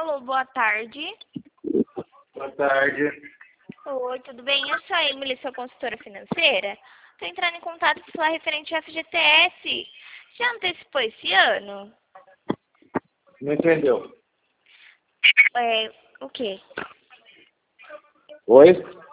Alô, boa tarde. Boa tarde. Oi, tudo bem? Eu sou a Emily, sua consultora financeira. Estou entrando em contato para falar referente ao FGTS. Já antecipou esse ano? Não entendeu? O quê? Oi?